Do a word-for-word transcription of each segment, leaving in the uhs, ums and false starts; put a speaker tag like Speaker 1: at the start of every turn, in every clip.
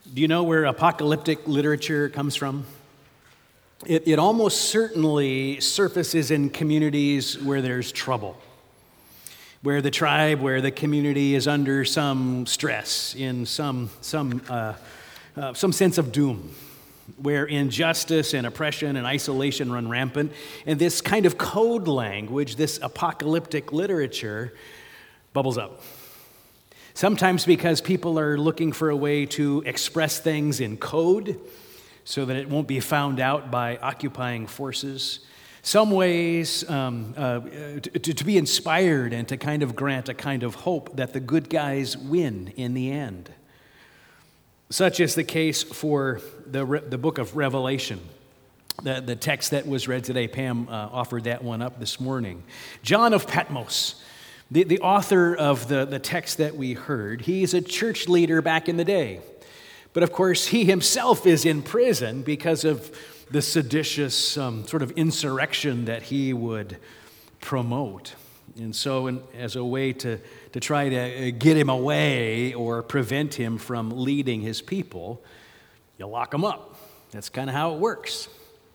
Speaker 1: Do you know where apocalyptic literature comes from? It, it almost certainly surfaces in communities where there's trouble, where the tribe, where the community is under some stress, in some, some, uh, uh, some sense of doom, where injustice and oppression and isolation run rampant. And this kind of code language, this apocalyptic literature, bubbles up. Sometimes because people are looking for a way to express things in code so that it won't be found out by occupying forces. Some ways um, uh, to, to be inspired and to kind of grant a kind of hope that the good guys win in the end. Such is the case for the, the book of Revelation, the, the text that was read today. Pam uh, offered that one up this morning. John of Patmos, The, the author of the, the text that we heard, he's a church leader back in the day. But of course, he himself is in prison because of the seditious um, sort of insurrection that he would promote. And so in, as a way to, to try to get him away or prevent him from leading his people, you lock him up. That's kind of how it works.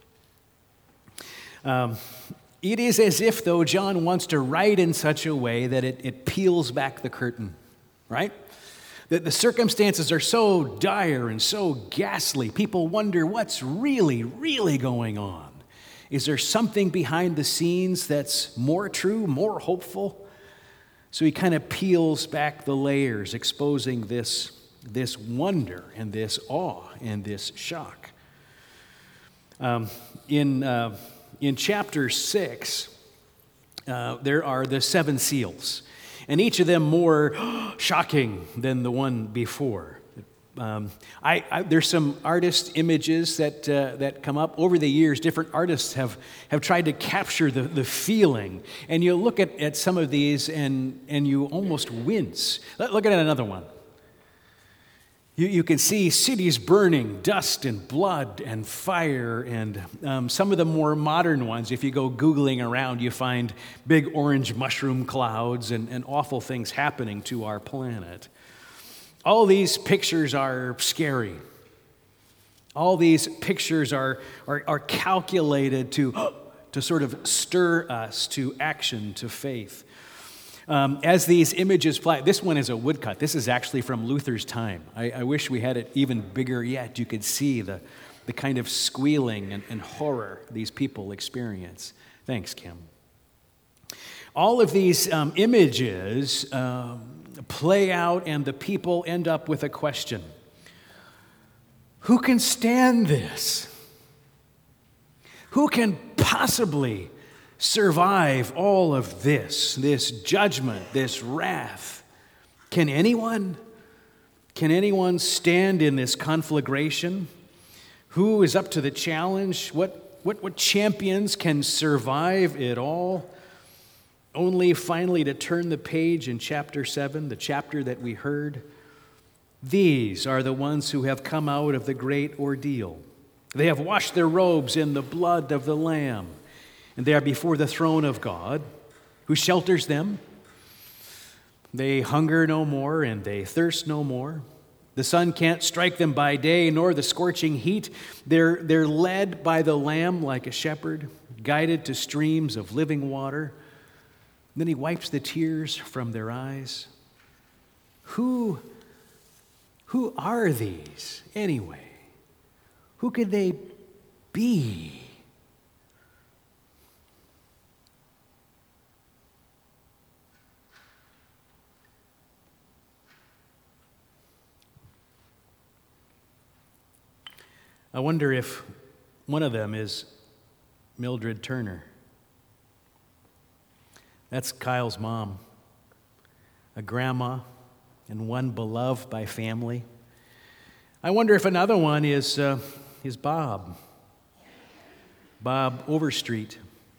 Speaker 1: Um, It is as if, though, John wants to write in such a way that it, it peels back the curtain, right? That the circumstances are so dire and so ghastly, people wonder what's really, really going on. Is there something behind the scenes that's more true, more hopeful? So he kind of peels back the layers, exposing this, this wonder and this awe and this shock. Um, in... Uh, In chapter six, uh, there are the seven seals, and each of them more shocking than the one before. Um, I, I, there's some artist images that uh, that come up over the years. Different artists have, have tried to capture the, the feeling, and you look at, at some of these, and, and you almost wince. Look at another one. You, you can see cities burning, dust and blood and fire, and um, some of the more modern ones, if you go Googling around, you find big orange mushroom clouds and, and awful things happening to our planet. All these pictures are scary. All these pictures are, are, are calculated to, to sort of stir us to action, to faith. Um, as these images play, this one is a woodcut. This is actually from Luther's time. I, I wish we had it even bigger yet. You could see the, the kind of squealing and, and horror these people experience. Thanks, Kim. All of these um, images um, play out, and the people end up with a question. Who can stand this? Who can possibly survive all of this, this judgment, this wrath? Can anyone? Can anyone stand in this conflagration? Who is up to the challenge? What, what, what champions can survive it all? Only finally to turn the page in chapter seven, the chapter that we heard. These are the ones who have come out of the great ordeal. They have washed their robes in the blood of the Lamb, and they are before the throne of God, who shelters them. They hunger no more, and they thirst no more. The sun can't strike them by day, nor the scorching heat. They're, they're led by the Lamb like a shepherd, guided to streams of living water. Then he wipes the tears from their eyes. Who, who are these anyway? Who could they be? I wonder if one of them is Mildred Turner. That's Kyle's mom, a grandma and one beloved by family. I wonder if another one is, uh, is Bob, Bob Overstreet.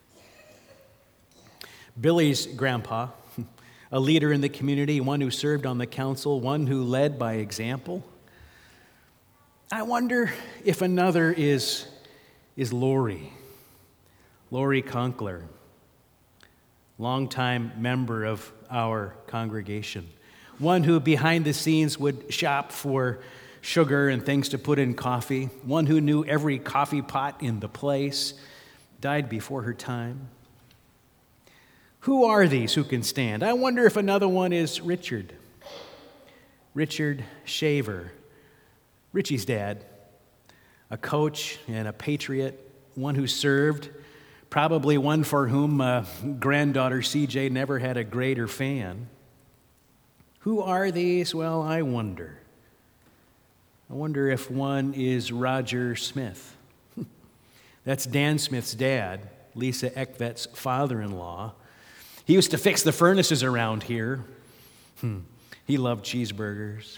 Speaker 1: Billy's grandpa, a leader in the community, one who served on the council, one who led by example. I wonder if another is, is Lori, Lori Conkler, longtime member of our congregation, one who behind the scenes would shop for sugar and things to put in coffee, one who knew every coffee pot in the place, died before her time. Who are these who can stand? I wonder if another one is Richard. Richard Shaver, Richie's dad, a coach and a patriot, one who served, probably one for whom uh, granddaughter C J never had a greater fan. Who are these? Well, I wonder. I wonder if one is Roger Smith. That's Dan Smith's dad, Lisa Eckvett's father-in-law. He used to fix the furnaces around here. Hmm. He loved cheeseburgers.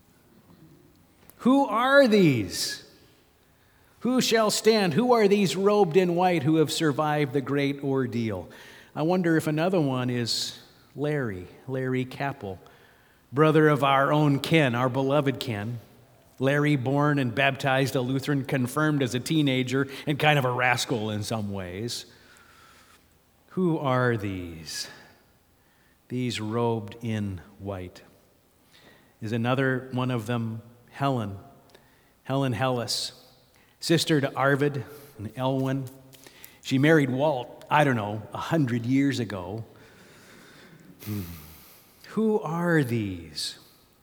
Speaker 1: Who are these? Who shall stand? Who are these robed in white who have survived the great ordeal? I wonder if another one is Larry, Larry Capel, brother of our own Ken, our beloved Ken. Larry, born and baptized a Lutheran, confirmed as a teenager, and kind of a rascal in some ways. Who are these? These robed in white. Is another one of them Helen, Helen Hellis, sister to Arvid and Elwyn. She married Walt, I don't know, a hundred years ago. Hmm. Who are these?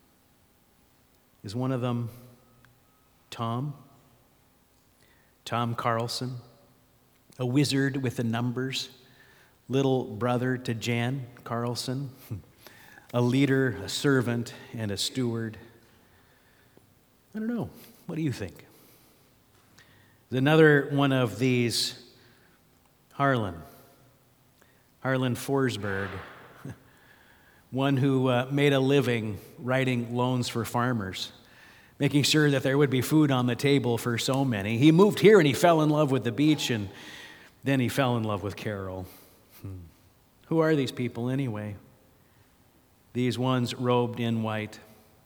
Speaker 1: Is one of them Tom? Tom Carlson, a wizard with the numbers, little brother to Jan Carlson, a leader, a servant, and a steward. I don't know. What do you think? Is another one of these Harlan, Harlan Forsberg, one who uh, made a living writing loans for farmers, making sure that there would be food on the table for so many. He moved here and he fell in love with the beach, and then he fell in love with Carol. Hmm. Who are these people anyway? These ones robed in white.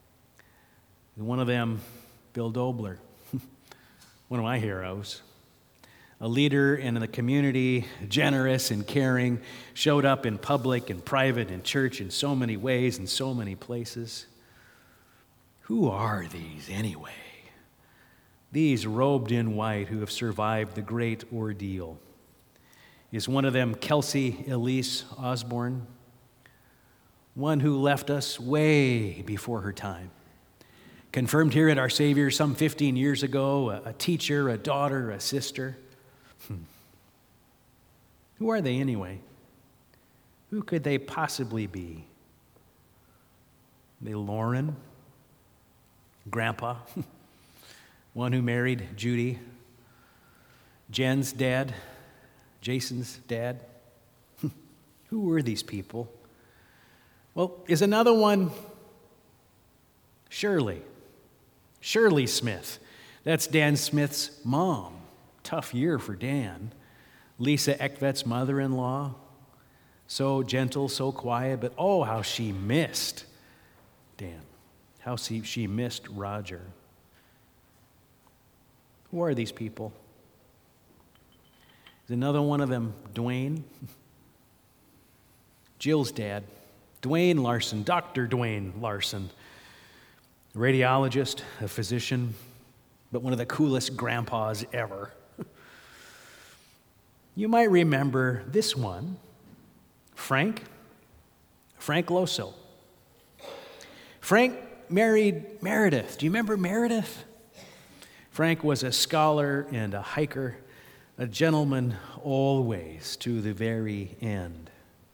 Speaker 1: One of them, Bill Dobler, one of my heroes. A leader in the community, generous and caring, showed up in public and private and church in so many ways and so many places. Who are these anyway? These robed in white who have survived the great ordeal. Is one of them Kelsey Elise Osborne? One who left us way before her time. Confirmed here at Our Savior some fifteen years ago, a, a teacher, a daughter, a sister. Hmm. Who are they anyway? Who could they possibly be? Are they Lauren? Grandpa? One who married Judy? Jen's dad? Jason's dad? Who were these people? Well, is another one Shirley? Shirley Smith. That's Dan Smith's mom. Tough year for Dan. Lisa Eckvett's mother-in-law. So gentle, so quiet, but oh, how she missed Dan. How she, she missed Roger. Who are these people? Is another one of them Dwayne? Jill's dad. Dwayne Larson, Doctor Dwayne Larson. A radiologist, a physician, but one of the coolest grandpas ever. You might remember this one, Frank, Frank Loso. Frank married Meredith. Do you remember Meredith? Frank was a scholar and a hiker, a gentleman always to the very end.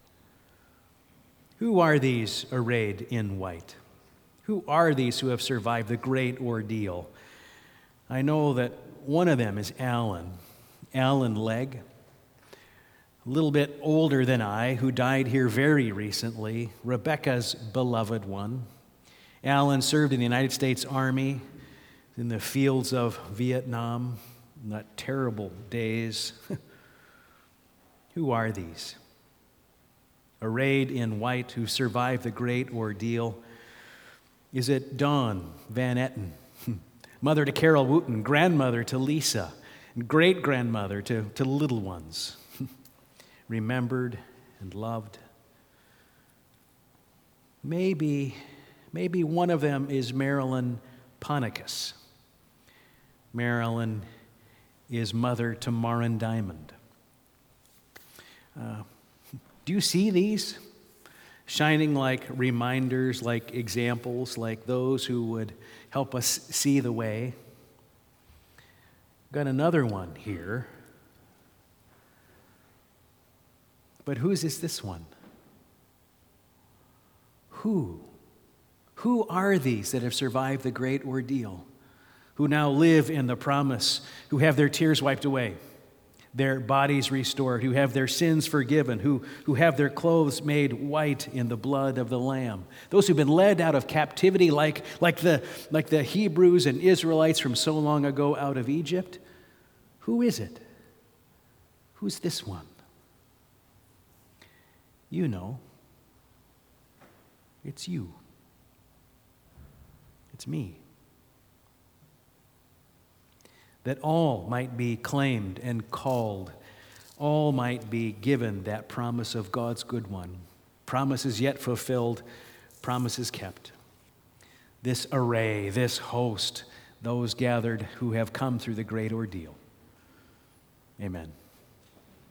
Speaker 1: Who are these arrayed in white? Who are these who have survived the great ordeal? I know that one of them is Alan, Alan Legg, a little bit older than I, who died here very recently, Rebecca's beloved one. Alan served in the United States Army in the fields of Vietnam in that terrible days. Who are these? Arrayed in white, who survived the great ordeal. Is it Dawn Van Etten, mother to Carol Wooten, grandmother to Lisa, and great-grandmother to, to little ones, remembered and loved? Maybe, maybe one of them is Marilyn Ponticus. Marilyn is mother to Maren Diamond. Uh, do you see these? Shining like reminders, like examples, like those who would help us see the way. Got another one here. But whose is this one? Who? Who are these that have survived the great ordeal? Who now live in the promise, who have their tears wiped away, their bodies restored, who have their sins forgiven, who, who have their clothes made white in the blood of the Lamb. Those who've been led out of captivity like, like, the, like the Hebrews and Israelites from so long ago out of Egypt. Who is it? Who's this one? You know. It's you. It's me. That all might be claimed and called, all might be given that promise of God's good one. Promises yet fulfilled, promises kept. This array, this host, those gathered who have come through the great ordeal. Amen.